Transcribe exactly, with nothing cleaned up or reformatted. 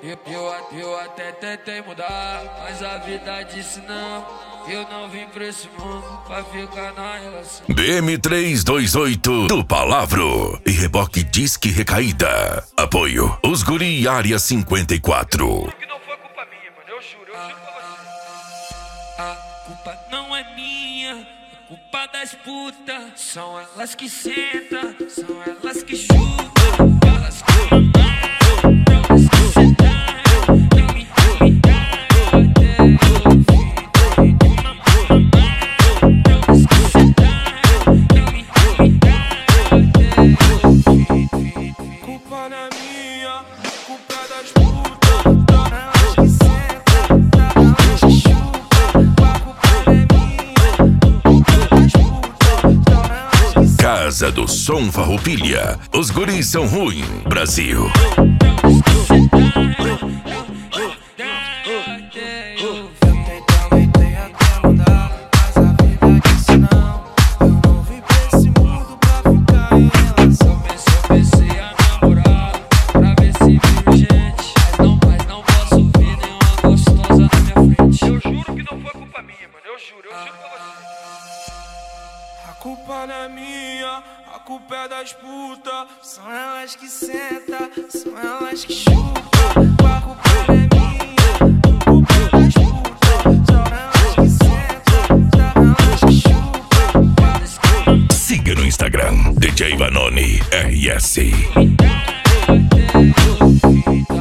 Eu, eu, eu até tentei mudar, mas a vida disse não. Eu não vim pra esse mundo pra ficar na relação. B M trezentos e vinte e oito do Palavro e Reboque Disque Recaída. Apoio Os Guri Área cinquenta e quatro. Juro que não foi culpa minha, mano. Eu juro, eu juro pra você. A culpa não é minha, é culpa das putas. São elas que sentam, são elas que chutam. Elas que amaram, elas que sentaram. Eu me irritaram até eu vi. Culpa não é minha, culpa é das putas. Elas que sentam, elas que chutam. A culpa não é minha, culpa é das putas. Elas que sentam. Casa do Som Farroupilha. Os guris são ruim, Brasil. A culpa não é minha, a culpa é das putas. São elas que sentam, são elas que chutam. A culpa não é minha, a culpa é das putas. São elas que sentam, são elas que chutam. Siga no Instagram, D J Vanoni R S.